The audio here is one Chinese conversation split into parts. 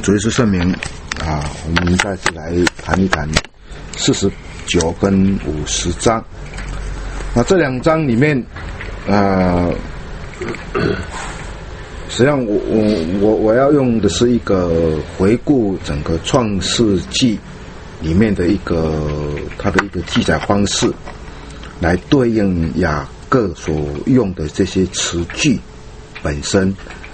主耶稣圣名我们再次来谈一谈49跟50章。那这两章里面实际上我要用的是一个回顾整个创世纪里面的它的一个记载方式，来对应雅各所用的这些词句本身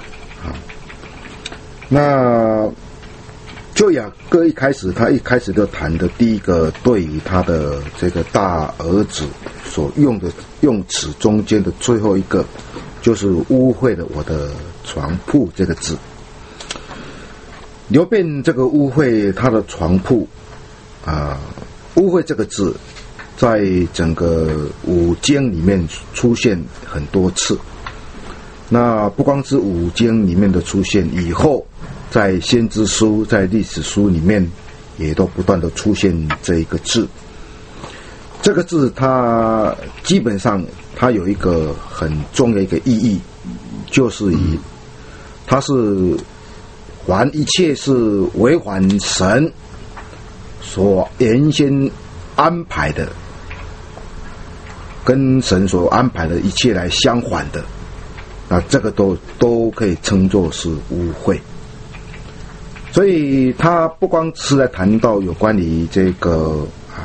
那就雅各他一开始就谈的第一个，对于他的这个大儿子所用的用词中间的最后一个，就是污秽了我的床铺这个字。流便这个污秽他的床铺污秽这个字在整个五经里面出现很多次。那不光是五经里面的出现，以后在先知书在历史书里面也都不断的出现这一个字。这个字它基本上它有一个很重要的一个意义，就是它是一切是违反神所原先安排的，跟神所安排的一切来相反的，那这个都可以称作是污秽。所以他不光是在谈到有关于这个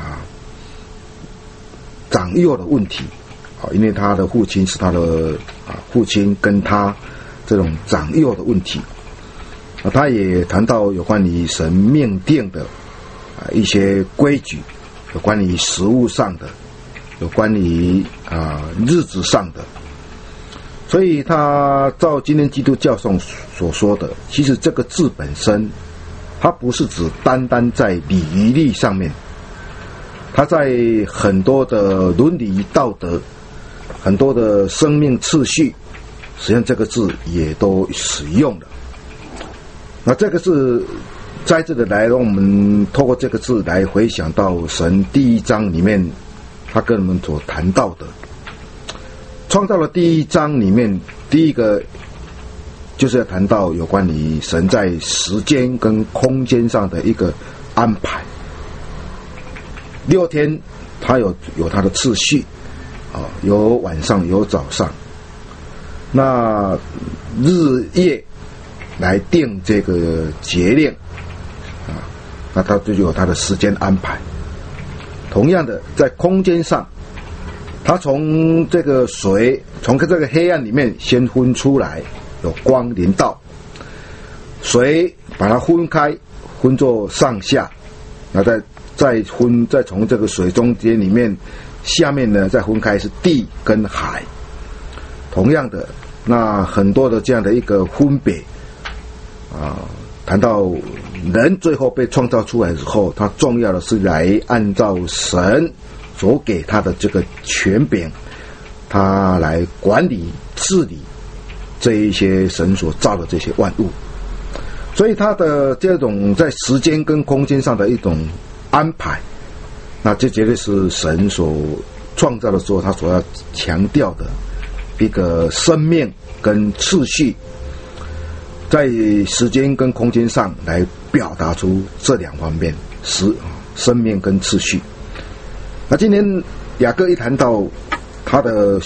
长幼的问题因为他的父亲是他的父亲跟他这种长幼的问题他也谈到有关于神命定的一些规矩，有关于食物上的，有关于日子上的。所以他照今天基督教上所说的，其实这个字本身它不是指单单在礼仪力上面，它在很多的伦理道德，很多的生命次序，实际上这个字也都使用了。那这个字在这里来，让我们透过这个字来回想到神第一章里面他跟我们所谈到的创造的第一章里面，第一个就是要谈到有关于神在时间跟空间上的一个安排。6天它有它的次序有晚上有早上，那日夜来定这个节令那它就有它的时间安排。同样的，在空间上，它从这个水，从这个黑暗里面先分出来，有光临到，水把它分开，分作上下，那再从这个水中间里面，下面呢再分开是地跟海。同样的，那很多的这样的一个分别谈到人最后被创造出来之后，他重要的是来按照神所给他的这个权柄，他来管理治理这一些神所造的这些万物。所以他的这种在时间跟空间上的一种安排，那这绝对是神所创造的时候他所要强调的一个生命跟次序，在时间跟空间上来表达出这两方面，生命跟次序。那今天雅各一谈到他的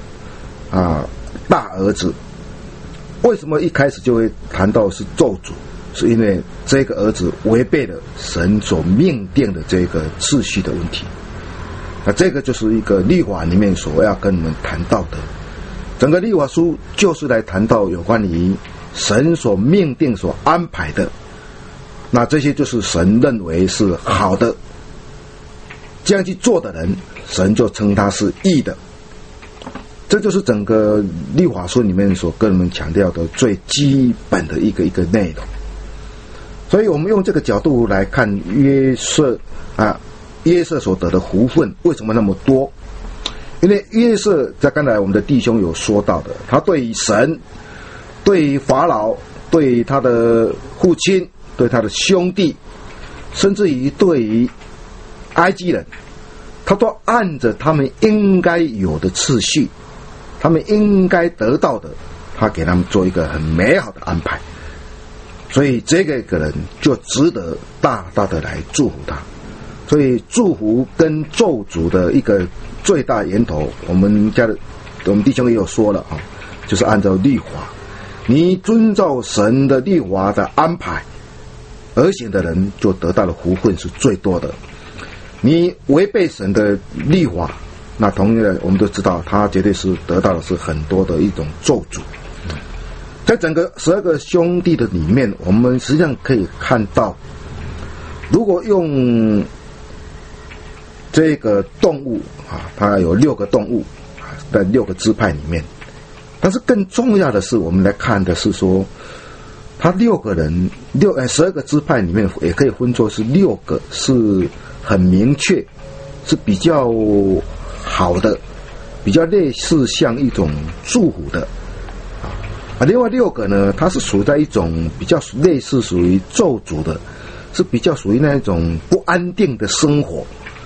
大儿子，为什么一开始就会谈到是咒诅？是因为这个儿子违背了神所命定的这个次序的问题。那这个就是一个律法里面所要跟你们谈到的。整个律法书就是来谈到有关于神所命定所安排的，那这些就是神认为是好的，这样去做的人，神就称他是义的。这就是整个律法书里面所跟我们强调的最基本的一个内容。所以我们用这个角度来看约瑟所得的福分为什么那么多？因为约瑟在刚才我们的弟兄有说到的，他对于神，对于法老，对于他的父亲，对他的兄弟，甚至于对于埃及人，他都按着他们应该有的次序，他们应该得到的，他给他们做一个很美好的安排。 所以这个人就值得大大的来祝福他。所以祝福跟咒诅的一个最大源头，我们弟兄也有说了啊，就是按照律法，你遵照神的律法的安排而行的人，就得到的福分是最多的。你违背神的律法，那同样的我们都知道，他绝对是得到的是很多的一种咒诅。在整个12个兄弟的里面，我们实际上可以看到，如果用这个动物啊，它有6个动物在6个支派里面，但是更重要的是，我们来看的是说，他6个人12个支派里面也可以分作是6个是很明确，是比较好的，比较类似像一种祝福的啊。另外6个呢，它是处在一种比较类似属于咒诅的，是比较属于那种不安定的生活。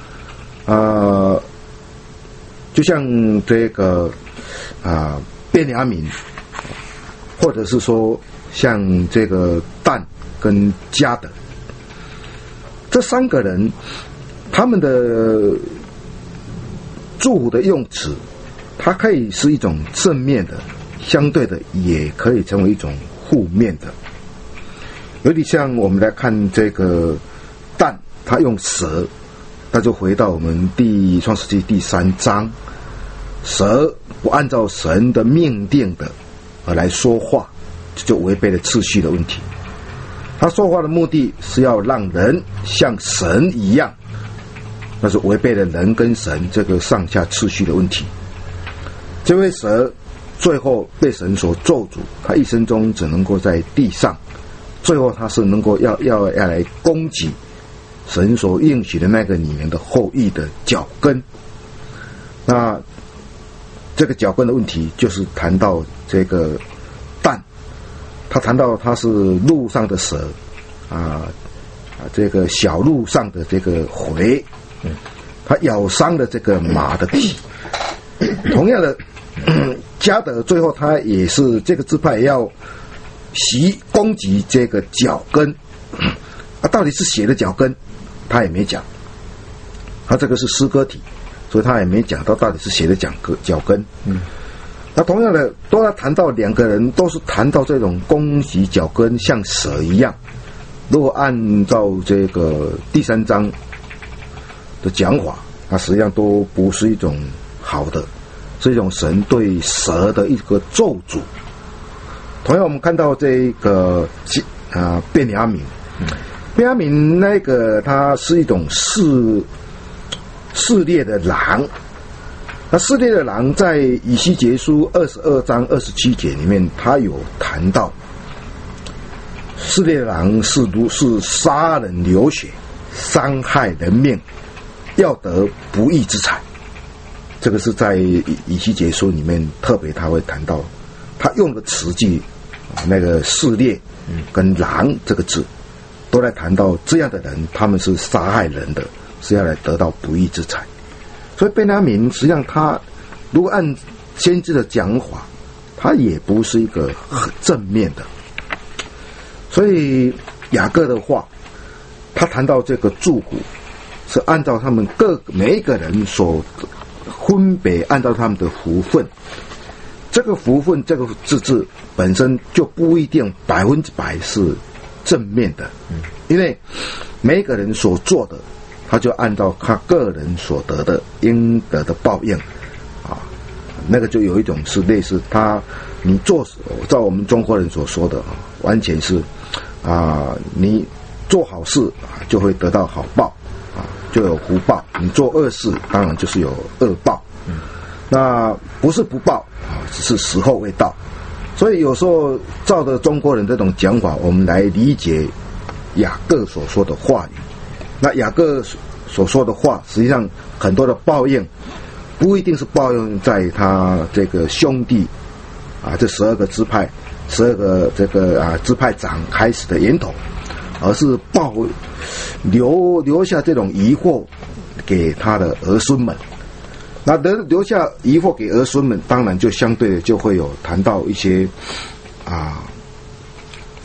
就像这个便雅悯，或者是说像这个但跟迦得，这3个人，他们的祝福的用词，它可以是一种正面的，相对的也可以成为一种负面的。有点像我们来看这个但，他用蛇，那就回到我们创世纪第3章，蛇不按照神的命定的而来说话，就违背了次序的问题。他说话的目的是要让人像神一样，那是违背了人跟神这个上下次序的问题。这位蛇最后被神所咒诅，他一生中只能够在地上，最后他是能够要来攻击神所应许的那个女人的后裔的脚跟。那这个脚跟的问题，就是谈到这个但，他谈到他是路上的蛇这个小路上的这个蛔，他咬伤了这个马的蹄。同样的，迦得最后他也是这个支派要攻击这个脚跟，到底是血的脚跟他也没讲，他这个是诗歌体，所以他也没讲到底是谁的脚跟。那同样的，都要谈到2个人都是谈到这种攻击脚跟像蛇一样。如果按照这个第3章的讲法，它实际上都不是一种好的，是一种神对蛇的一个咒诅。同样我们看到这个便雅悯，便雅悯那个它是一种嗜猎的狼。那嗜猎的狼在以西结书22章27节里面，他有谈到嗜猎的狼是杀人流血，伤害人命，要得不义之财。这个是在以西结书里面特别他会谈到，他用的词句那个嗜猎跟狼这个字都来谈到这样的人，他们是杀害人的，是要来得到不义之财。所以便雅悯实际上他如果按先知的讲法，他也不是一个很正面的。所以雅各的话，他谈到这个祝福是按照他们每一个人所分别按照他们的福分，这个福分这个字本身就不一定100%是正面的，因为每一个人所做的，他就按照他个人所得的应得的报应那个就有一种是类似你照我们中国人所说的完全是你做好事就会得到好报就有福报，你做恶事当然就是有恶报。那不是不报只是时候未到。所以有时候照着中国人这种讲法，我们来理解雅各所说的话语。那雅各所说的话，实际上很多的报应不一定是报应在他这个兄弟这12个支派，12个这个支派长开始的源头，而是留下这种疑惑给他的儿孙们。那留下疑惑给儿孙们，当然就相对的就会有谈到一些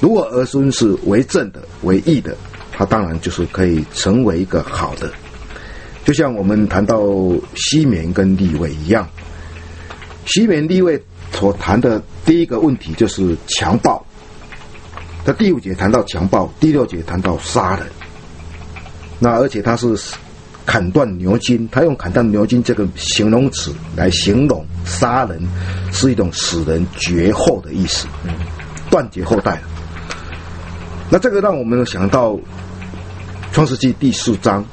如果儿孙是为正的、为义的，他当然就是可以成为一个好的。就像我们谈到西缅跟利未一样，西缅利未所谈的第一个问题就是强暴，在第5节谈到强暴，第6节谈到杀人。那而且他是砍断牛筋，他用砍断牛筋这个形容词来形容杀人是一种使人绝后的意思，断绝后代。那这个让我们想到创世纪第4章，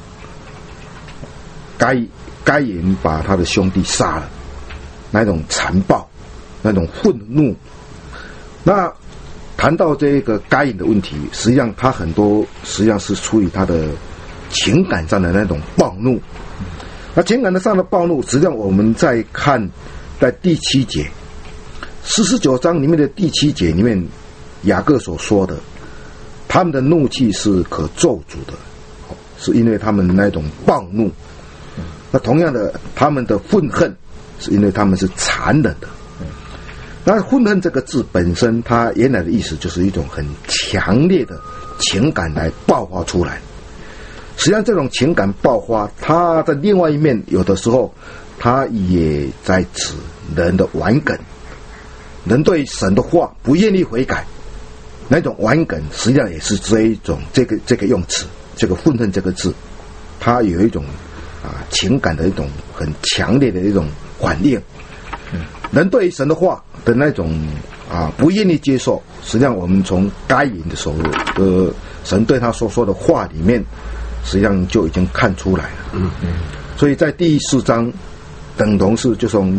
该隐把他的兄弟杀了，那种残暴，那种愤怒。那谈到这个该隐的问题，实际上他很多实际上是出于他的情感上的那种暴怒。那情感上的暴怒，实际上我们在看在第7节49章里面的第7节里面，雅各所说的，他们的怒气是可咒诅的，是因为他们那种暴怒。那同样的，他们的愤恨是因为他们是残忍的。那愤恨这个字本身，它原来的意思就是一种很强烈的情感来爆发出来。实际上这种情感爆发，它的另外一面，有的时候它也在指人的顽梗，人对神的话不愿意悔改，那种顽梗实际上也是这一种这个用词，这个愤恨这个字，它有一种情感的一种很强烈的一种反应。人对神的话的那种不愿意接受，实际上我们从该隐的时候神对他所说的话里面，实际上就已经看出来了。所以在第4章等同是就从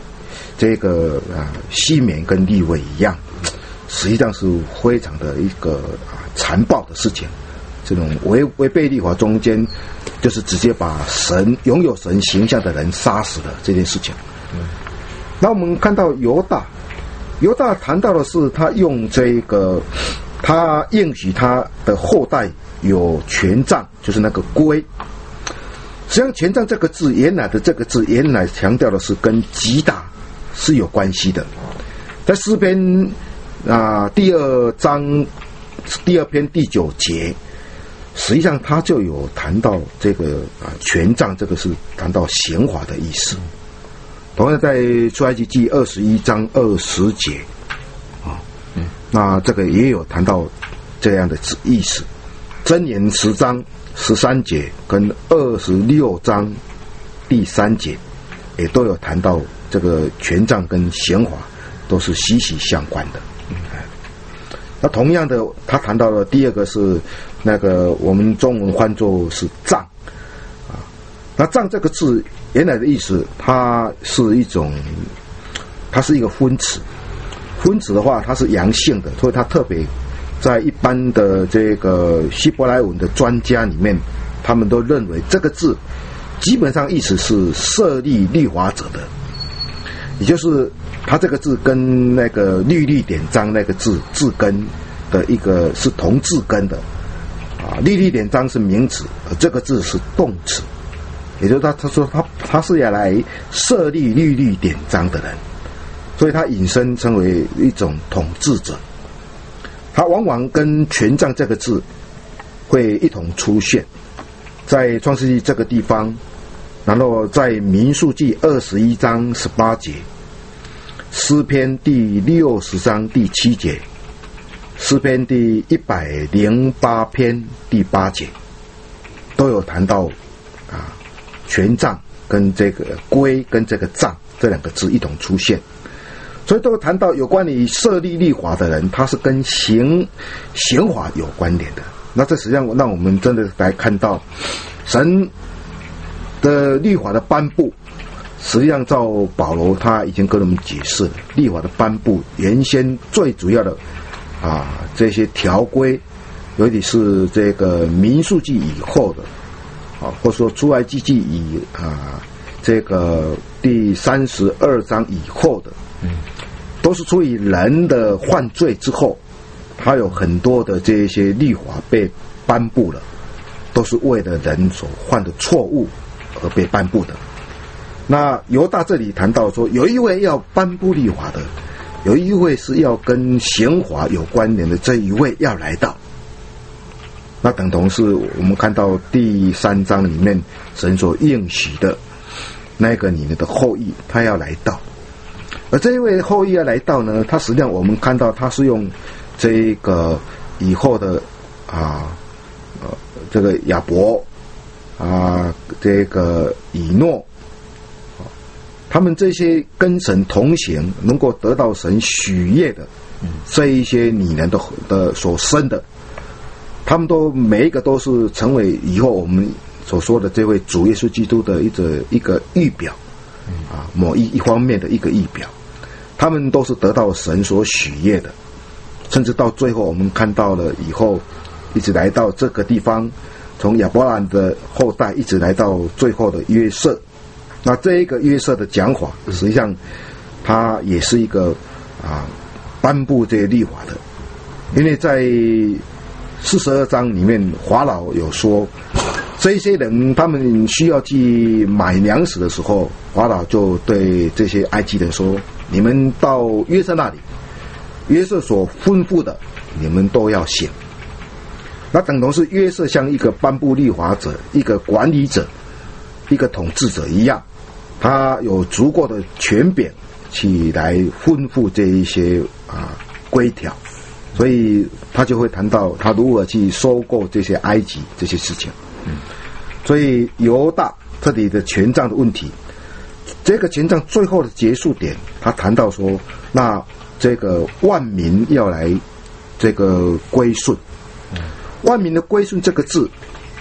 西缅跟利未一样，实际上是非常的一个残暴的事情。这种违背律法中间，就是直接把拥有神形象的人杀死了这件事情。那我们看到犹大谈到的是他用他应许他的后代有权杖，就是那个圭。实际上权杖这个字原来强调的是跟击打是有关系的。在诗篇第2章第2篇第9节，实际上他就有谈到这个权杖，这个是谈到刑罚的意思。同样在出埃及记21章20节那这个也有谈到这样的意思。箴言10章13节跟26章第3节也都有谈到这个权杖跟刑罚都是息息相关的。那同样的，他谈到了第2个是那个我们中文翻作是杖那杖这个字原来的意思，它是一个分词。分词的话，它是阳性的，所以它特别在一般的这个希伯来文的专家里面，他们都认为这个字基本上意思是设立律法者的，也就是它这个字跟那个律例典章那个字根的一个是同字根的律例典章是名词，而这个字是动词。也就是他说他是要来设立律例典章的人，所以他引申成为一种统治者。他往往跟权杖这个字会一同出现在创世纪这个地方，然后在民数记21章18节，诗篇第60章第7节，诗篇第108篇第8节，都有谈到权杖跟这个圭跟这个杖这2个字一同出现，所以都谈到有关于设立律法的人，他是跟刑法有关联的。那这实际上让我们真的来看到神的律法的颁布，实际上照保罗他已经跟我们解释了，律法的颁布原先最主要的这些条规，尤其是这个民数记以后的或者说出埃及记以这个第32章以后的，都是出于人的犯罪之后，他有很多的这些律法被颁布了，都是为了人所犯的错误而被颁布的。那犹大这里谈到说，有一位要颁布律法的， 有一位是要跟刑罚有关联的这一位要来到，那等同是我们看到第3章里面神所应许的那个你们的后裔，他要来到。而这一位后裔要来到呢，他实际上我们看到他是用这个以后的这个亚伯这个以诺，他们这些跟神同行，能够得到神许悦的这一些女人的所生的，他们都每一个都是成为以后我们所说的这位主耶稣基督的一个预表某一方面的一个预表，他们都是得到神所许悦的，甚至到最后我们看到了以后一直来到这个地方，从亚伯兰的后代一直来到最后的约瑟。那这一个约瑟的讲法，实际上他也是一个颁布这些律法的，因为在42章里面，法老有说，这些人他们需要去买粮食的时候，法老就对这些埃及人说：“你们到约瑟那里，约瑟所吩咐的，你们都要行。”那等同是约瑟像一个颁布律法者、一个管理者、一个统治者一样，他有足够的权柄去来吩咐这一些规条，所以他就会谈到他如何去收购这些埃及这些事情。所以犹大这里的权杖的问题，这个权杖最后的结束点，他谈到说，那这个万民要来这个归顺。万民的归顺这个字，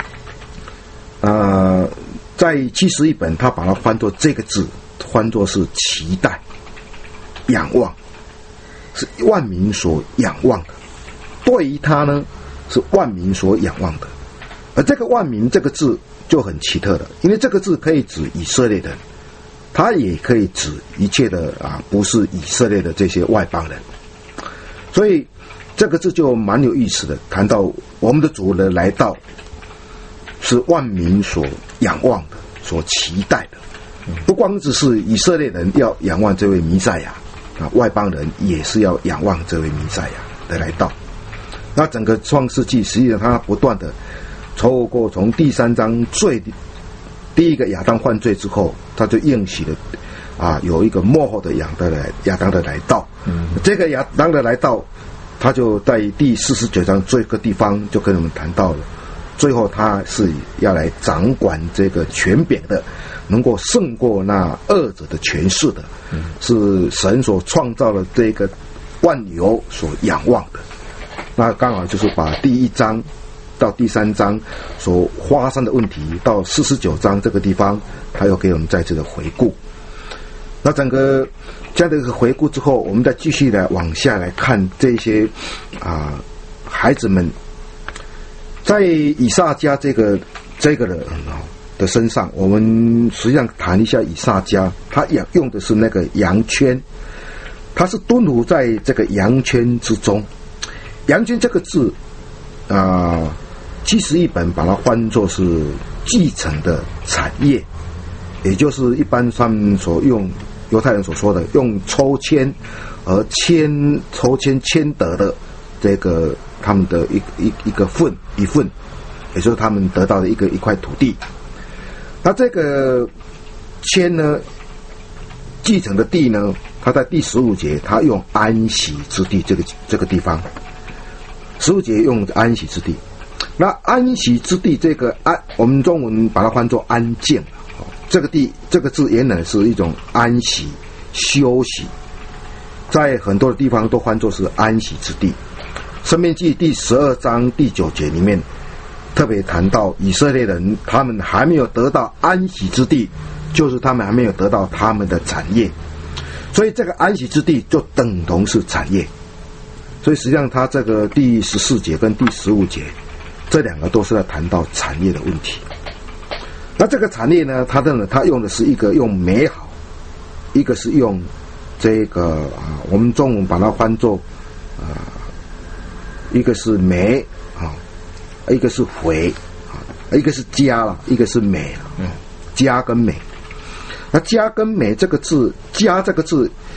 在71本他把它翻作这个字，翻作是期待、仰望，是万民所仰望的。对于他呢，是万民所仰望的。而这个万民这个字就很奇特了，因为这个字可以指以色列人，它也可以指一切的不是以色列的这些外邦人。所以这个字就蛮有意思的，谈到我们的主的来到是万民所仰望的，所期待的，不光只是以色列人要仰望这位弥赛亚外邦人也是要仰望这位弥赛亚的来到。那整个创世纪实际上它不断的透过从第3章第一个亚当犯罪之后，他就应许了有一个末后的亚当的来到。这个亚当的来到，他就在第49章这个地方就跟我们谈到了，最后他是要来掌管这个权柄的，能够胜过那恶者的权势的，是神所创造的这个万有所仰望的。那刚好就是把第1章到第3章所发生的问题，到49章这个地方，他又给我们再次的回顾。那整个这样的一个回顾之后，我们再继续来往下来看这些孩子们在以撒家这个人的身上，我们实际上谈一下以撒家，他也用的是那个羊圈，他是蹲伏在这个羊圈之中。羊圈这个字71本把它翻作是继承的产业，也就是一般他们所用犹太人所说的用抽签而抽签签得的这个他们的一个份，也就是他们得到的一块土地。那这个签呢，继承的地呢，他在第15节他用安息之地这个地方，15节用安息之地。那安息之地这个我们中文把它翻作安静，这个字原来是一种安息休息，在很多的地方都翻作是安息之地。申命记第12章第9节里面特别谈到以色列人他们还没有得到安息之地，就是他们还没有得到他们的产业，所以这个安息之地就等同是产业。所以实际上他这个第14节跟第15节这两个都是在谈到产业的问题。那这个产业呢，他用的是一个用美好，一个是用这个我们中文把它翻作一个是美一个是回一个是家了，一个是美家跟美。那家跟美这个字，家这个字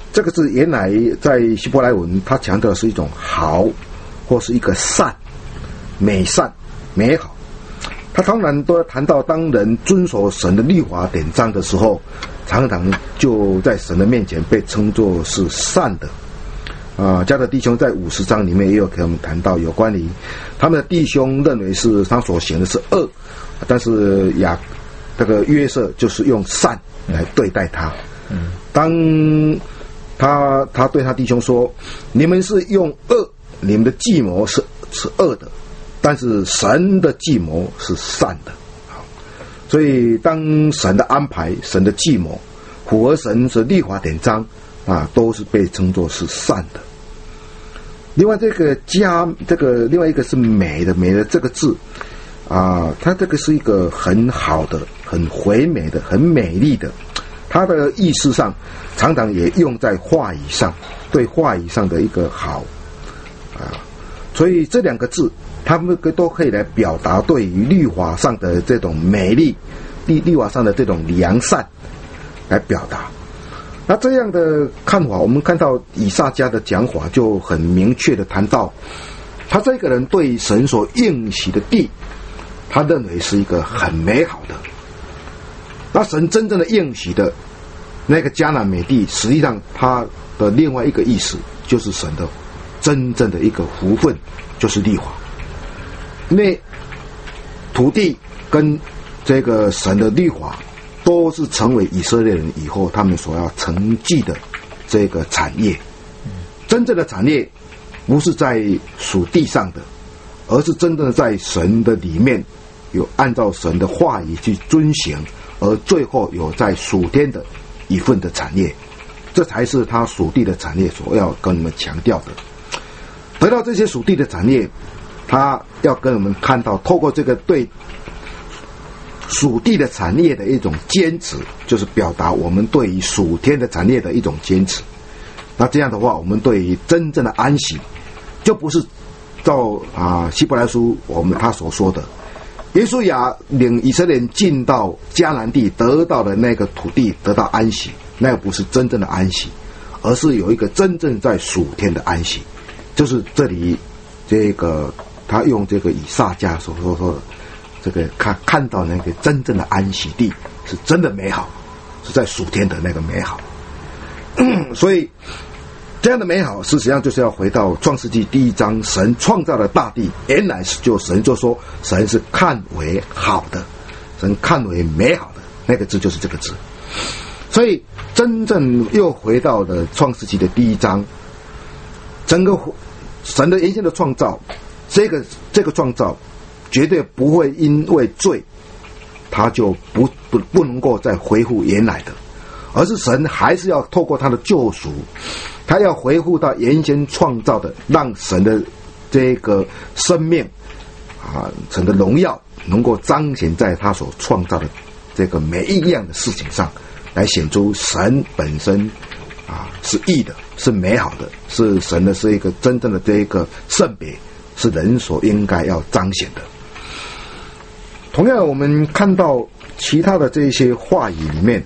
这个字原来在希伯来文，它强调的是一种好，或是一个善、美善、美好。他当然都要谈到，当人遵守神的律法典章的时候，常常就在神的面前被称作是善的。加勒弟兄在50章里面也有给我们谈到有关于他们的弟兄认为是他所行的是恶，但是这个约瑟就是用善来对待他。当他对他弟兄说：“你们是用恶，你们的计谋是恶的，但是神的计谋是善的。”所以当神的安排、神的计谋符合神的律法典章都是被称作是善的。另外另外一个是美的这个字它这个是一个很好的、很回美的、很美丽的。它的意思上常常也用在话语上，对话语上的一个好所以这两个字他们都可以来表达对于律法上的这种美丽，律法上的这种良善来表达。那这样的看法，我们看到以萨迦的讲法就很明确的谈到，他这个人对神所应许的地，他认为是一个很美好的。那神真正的应许的那个迦南美地，实际上它的另外一个意思就是神的真正的一个福分，就是律法。那土地跟这个神的律法都是成为以色列人以后他们所要承继的这个产业。真正的产业不是在属地上的，而是真正的在神的里面有按照神的话语去遵行，而最后有在属天的一份的产业。这才是他属地的产业所要跟你们强调的。得到这些属地的产业，他要跟我们看到，透过这个对属地的产业的一种坚持，就是表达我们对于属天的产业的一种坚持。那这样的话，我们对于真正的安息，就不是照希伯来书他所说的，耶稣亚领以色列人进到迦南地，得到的那个土地得到安息，那个不是真正的安息，而是有一个真正在属天的安息。就是这里这个他用这个以萨迦所说的这个看到那个真正的安息地是真的美好，是在属天的那个美好。所以这样的美好事实上就是要回到创世纪1章，神创造的大地，原来神就说神是看为好的，神看为美好的，那个字就是这个字。所以真正又回到了创世纪的1章，整个神的原先的创造，这个创造绝对不会因为罪他就不能够再恢复原来的，而是神还是要透过他的救赎，他要恢复到原先创造的，让神的这个生命神的荣耀能够彰显在他所创造的这个每一样的事情上，来显出神本身是义的，是美好的，是神的是一个真正的这个圣别，是人所应该要彰显的。同样我们看到其他的这些话语里面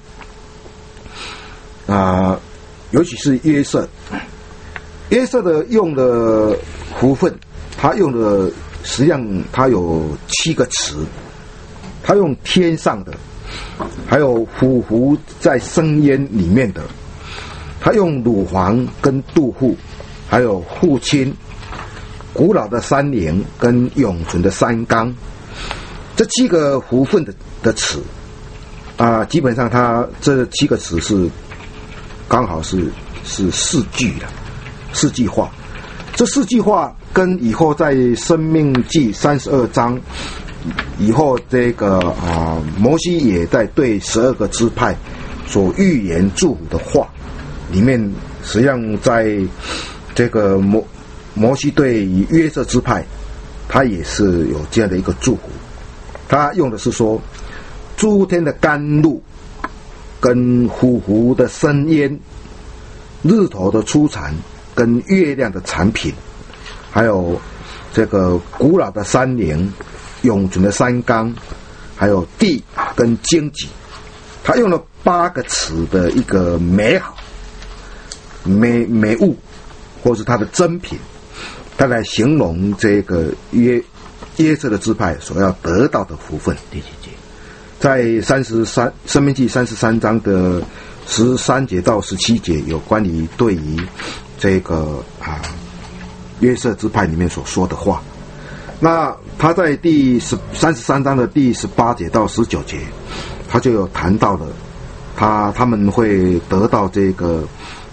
尤其是约瑟的用的福分，他用的实际上他有7个词，他用天上的，还有匍在深渊里面的，他用乳房跟杜户，还有父亲，古老的山陵跟永存的山冈。这7个福分的词基本上他这7个词是刚好是4句的，4句话。这4句话跟以后在申命记32章以后这个摩西也在对12个支派所预言祝福的话里面，实际上在这个摩西对于约瑟支派，他也是有这样的一个祝福。他用的是说，诸天的甘露跟匍的深渊，日头的出产跟月亮的产品，还有这个古老的山陵，永存的山冈，还有地跟荆棘。他用了8个词的一个美好。 美物，或是他的珍品，他来形容这个约瑟的支派所要得到的福分。在申命记33章的13节到17节，有关于对于这个约瑟支派里面所说的话。那他在第33章的第18节到19节，他就有谈到了他们会得到这个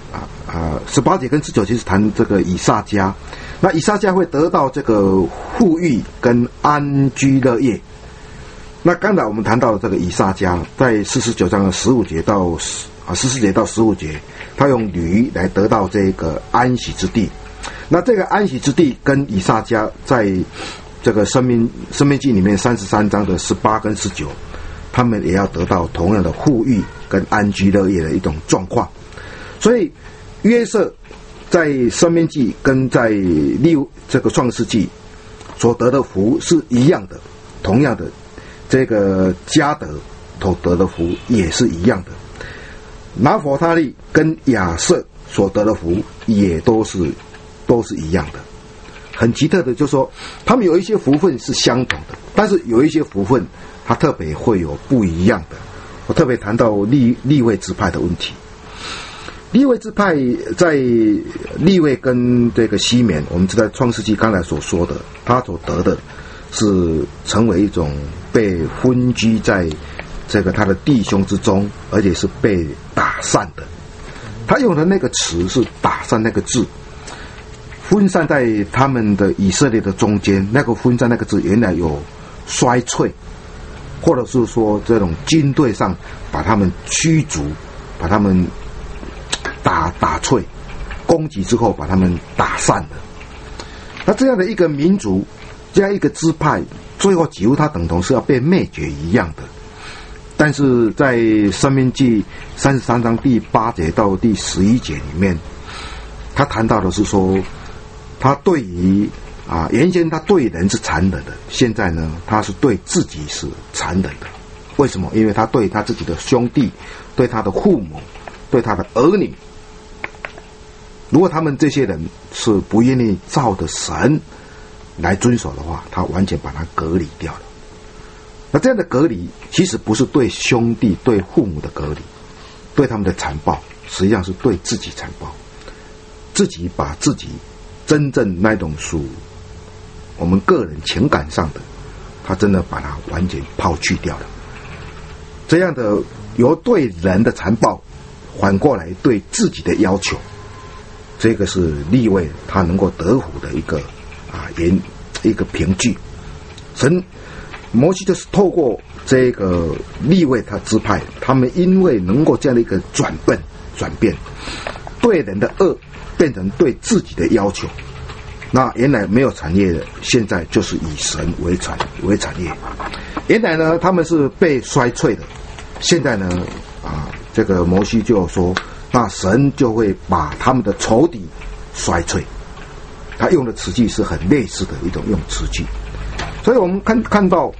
18节跟19节是谈这个以萨迦，那以萨迦会得到这个富裕跟安居乐业。那刚才我们谈到的这个以萨迦，在49章的15节到14节到15节，他用驴来得到这个安息之地。那这个安息之地跟以萨迦在这个申命记里面33章的18跟19，他们也要得到同样的富裕跟安居乐业的一种状况。所以约瑟在申命记跟在这个创世纪所得的福是一样的，同样的这个迦得所得的福也是一样的，拿弗他利跟亚瑟所得的福也都是一样的。很奇特的就是说，他们有一些福分是相同的，但是有一些福分它特别会有不一样的。我特别谈到利未支派的问题。利未支派在利未跟这个西缅，我们知道创世纪刚才所说的，他所得的是成为一种被分居在这个他的弟兄之中，而且是被打散的。他用的那个词是打散那个字，分散在他们的以色列的中间。那个分散那个字原来有衰退，或者是说这种军队上把他们驱逐，把他们打退，攻击之后把他们打散了。那这样的一个民族，这样一个支派，最后几乎它等同是要被灭绝一样的。但是在申命记33章第8节到第11节里面，他谈到的是说，他对于原先他对人是残忍的，现在呢他是对自己是残忍的。为什么？因为他对他自己的兄弟，对他的父母，对他的儿女，如果他们这些人是不愿意照着神来遵守的话，他完全把他隔离掉了。那这样的隔离其实不是对兄弟对父母的隔离，对他们的残暴实际上是对自己残暴，自己把自己真正那种属我们个人情感上的，他真的把它完全抛弃掉了。这样的由对人的残暴反过来对自己的要求，这个是利未他能够得福的一个一个凭据。摩西就是透过这个利未他支派，他们因为能够这样的一个转变，对人的恶变成对自己的要求。那原来没有产业的，现在就是以神为产业。原来呢他们是被衰退的，现在呢这个摩西就说，那神就会把他们的仇敌衰退。他用的词句是很类似的一种用词句。所以我们看到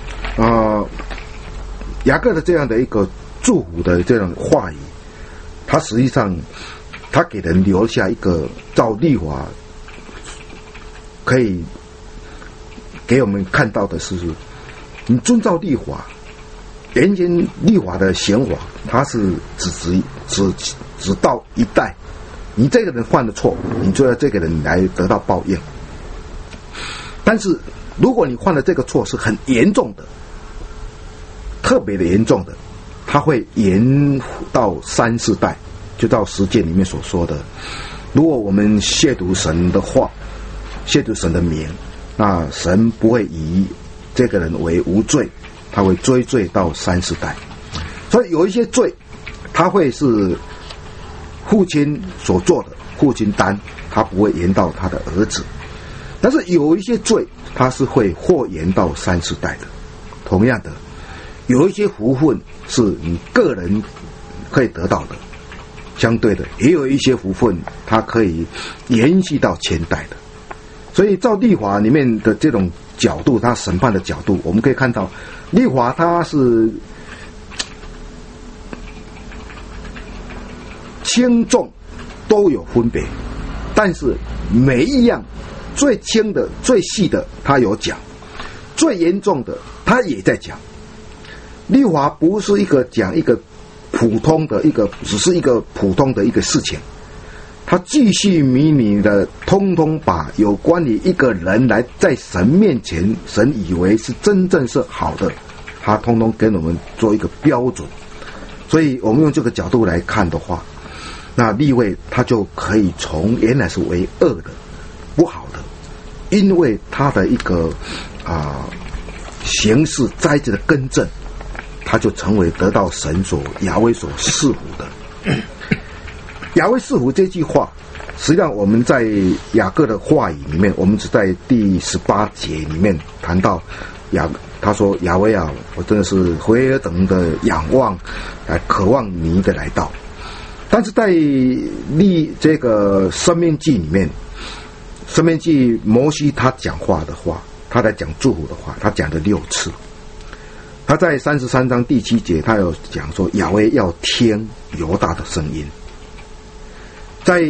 雅各的这样的一个祝福的这种话语，他实际上他给人留下一个照律法可以给我们看到的是，你遵照律法，原先律法的刑法它是只到一代，你这个人犯了错，你就要这个人来得到报应。但是如果你犯了这个错是很严重的，特别的严重的，它会延到3、4代，就到十诫里面所说的，如果我们亵渎神的话，亵渎神的名，那神不会以这个人为无罪，他会追罪到3、4代。所以有一些罪他会是父亲所做的，父亲担，他不会延到他的儿子。但是有一些罪它是会或延到3、4代的。同样的，有一些福分是你个人可以得到的，相对的也有一些福分它可以延续到前代的。所以照律法里面的这种角度，它审判的角度，我们可以看到律法它是轻重都有分别，但是每一样最轻的、最细的他有讲，最严重的他也在讲。律法不是讲一个普通的只是一个普通的一个事情，他继续迷你的通通把有关于一个人来在神面前，神以为是真正是好的，他通通给我们做一个标准。所以我们用这个角度来看的话，那利未他就可以从原来是为恶的、不好的，因为他的一个形式再一次的更正，他就成为得到神所亚威所赐福的。亚威赐福这句话，实际上我们在雅各的话语里面，我们只在第18节里面谈到他说亚威啊，我真的是何等的仰望，渴望你的来到。但是在这个申命记里面，申命记摩西他讲话的话，他在讲祝福的话，他讲了6次。他在33章第7节，他有讲说亚威要听犹大的声音。在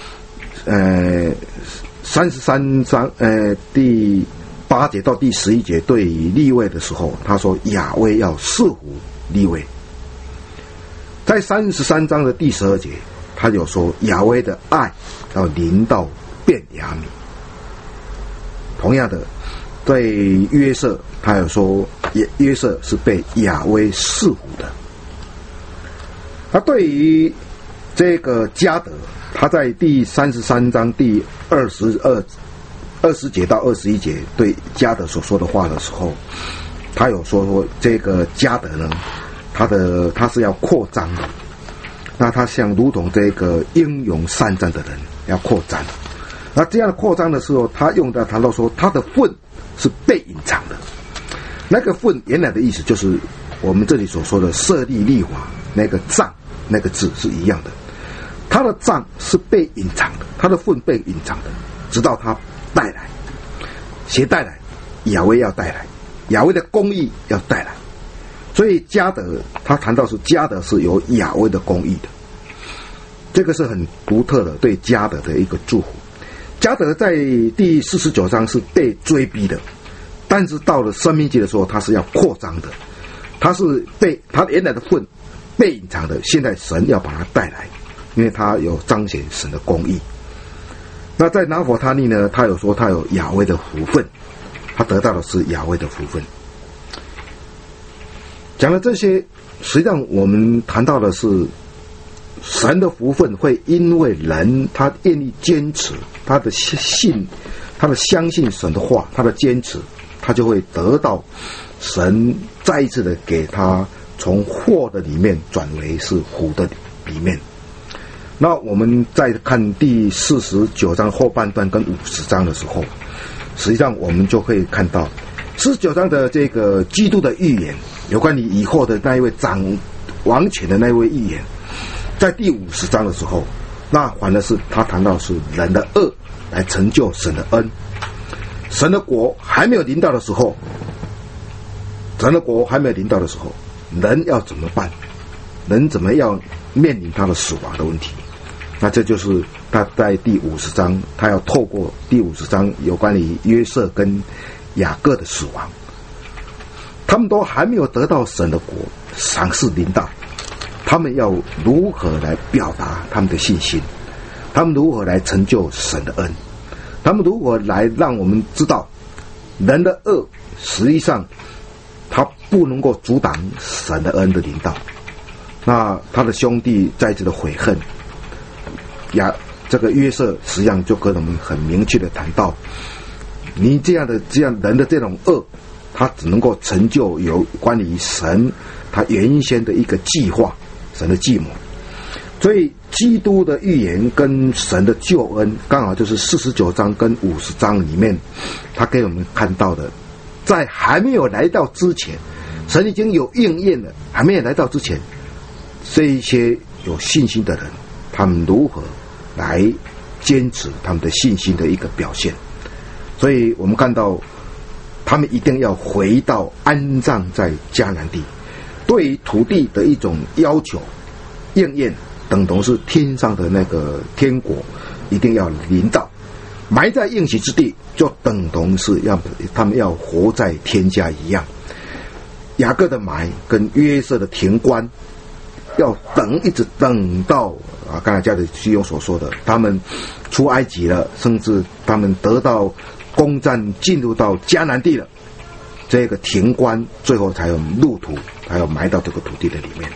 33章第8节到第11节对于利未的时候，他说亚威要赐福利未。在33章的第12节，他有说亚威的爱要临到便雅悯。同样的，对约瑟，他有说约瑟是被亚威赐福的。他对于这个迦得，他在第33章第20节到21节对迦得所说的话的时候，他有说这个迦得呢，他是要扩张的，那他像如同这个英勇善战的人要扩张。那这样的扩张的时候，他谈到说他的份是被隐藏的。那个份原来的意思就是我们这里所说的设立律法那个杖那个字是一样的，他的杖是被隐藏的，他的份被隐藏的，直到他带来，谁带来？亚威要带来，亚威的公义要带来。所以迦得他谈到是迦得是有亚威的公义的，这个是很独特的对迦得的一个祝福。迦得在第49章是被追逼的，但是到了申命记的时候，他是要扩张的，他是被他原来的份被隐藏的，现在神要把他带来，因为他有彰显神的公义。那在拿弗他利呢，他有说他有亚威的福分，他得到的是亚威的福分。讲了这些，实际上我们谈到的是神的福分会因为人他愿意坚持他的相信神的话，他的坚持，他就会得到神再一次的给他从祸的里面转为是福的里面。那我们再看第49章后半段跟50章的时候，实际上我们就会看到49章的这个基督的预言，有关于以后的那一位掌王权的那一位预言，在第50章的时候，那反而是他谈到是人的恶来成就神的恩。神的国还没有临到的时候，人要怎么办？人怎么样面临他的死亡的问题？那这就是他在第50章，他要透过第50章有关于约瑟跟雅各的死亡，他们都还没有得到神的国赏赐临到，他们要如何来表达他们的信心？他们如何来成就神的恩？他们如何来让我们知道人的恶实际上他不能够阻挡神的恩的临到？那他的兄弟再次的悔恨，这个约瑟实际上就跟我们很明确的谈到，你这样人的这种恶，他只能够成就有关于神他原先的一个计划，神的计谋。所以基督的预言跟神的救恩刚好就是49章跟50章里面他给我们看到的，在还没有来到之前，神已经有应验了，还没有来到之前，这一些有信心的人，他们如何来坚持他们的信心的一个表现。所以我们看到他们一定要回到安葬在迦南地，对于土地的一种要求应验， 等同是天上的那个天国一定要临到，埋在应许之地，就等同是他们要活在天家一样。雅各的埋跟约瑟的停棺，要一直等到刚才家里弟兄所说的，他们出埃及了，甚至他们得到攻占进入到迦南地了，这个停棺最后才有入土，才有埋到这个土地的里面。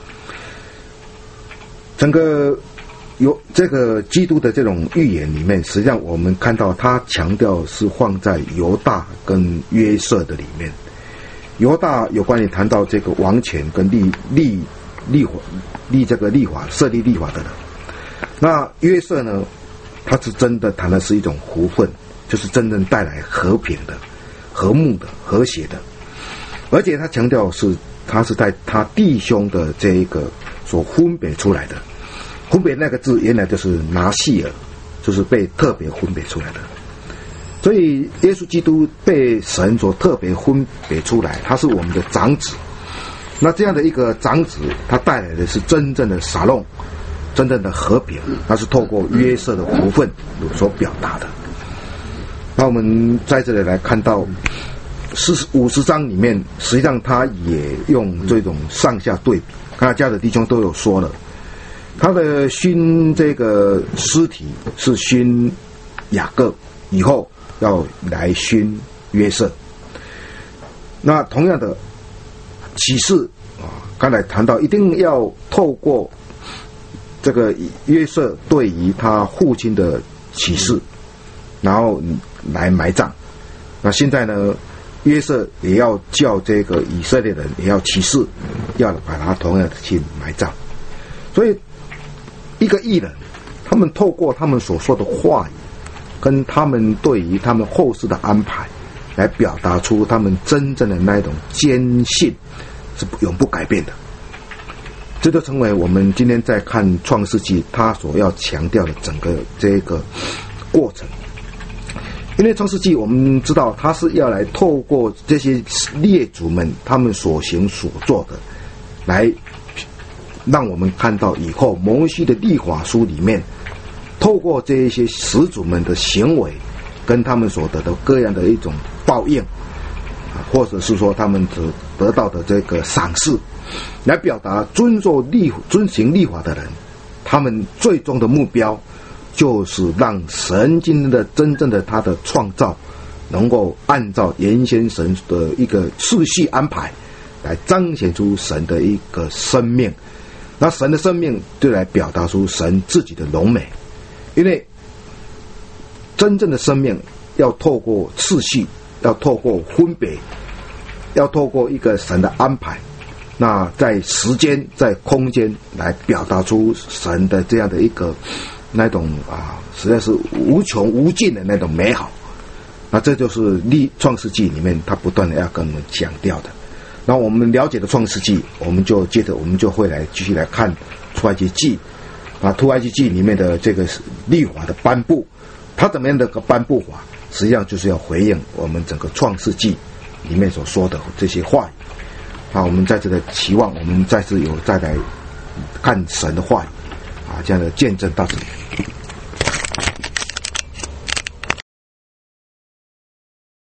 整个有这个基督的这种预言里面，实际上我们看到他强调是放在犹大跟约瑟的里面。犹大有关于谈到这个王权跟立法设立立法的人，那约瑟呢，他是真的谈的是一种福分，就是真正带来和平的、和睦的、和谐的，而且他强调他是在他弟兄的这一个所分别出来的，分别那个字原来就是拿细尔，就是被特别分别出来的。所以耶稣基督被神所特别分别出来，他是我们的长子。那这样的一个长子，他带来的是真正的沙龙，真正的和平，他是透过约瑟的福分所表达的。那我们在这里来看到50章里面，实际上他也用这种上下对比。刚才家的弟兄都有说了，他的熏这个尸体是熏雅各，以后要来熏约瑟。那同样的启示刚才谈到一定要透过这个约瑟对于他父亲的启示，然后来埋葬。那现在呢，约瑟也要叫这个以色列人也要启示，要把他同样的去埋葬。所以一个义人，他们透过他们所说的话语，跟他们对于他们后世的安排，来表达出他们真正的那种坚信是永不改变的。这就成为我们今天在看创世纪他所要强调的整个这个过程。因为创世纪我们知道他是要来透过这些列祖们他们所行所做的，来让我们看到以后摩西的律法书里面，透过这一些始祖们的行为跟他们所得的各样的一种报应，或者是说他们所得到的这个赏识，来表达遵行律法的人，他们最终的目标就是让神今天的真正的他的创造能够按照原先神的一个次序安排，来彰显出神的一个生命。那神的生命就来表达出神自己的荣美。因为真正的生命要透过次序，要透过分别，要透过一个神的安排，那在时间在空间来表达出神的这样的一个那种实在是无穷无尽的那种美好。那这就是创世纪里面他不断的要跟我们强调的。那我们了解的创世纪，我们就接着我们就会来继续来看出埃及记。出埃及记里面的这个律法的颁布，它怎么样的个颁布法，实际上就是要回应我们整个创世纪里面所说的这些话语。我们在这个期望我们再来看神的话语这样的见证到这里。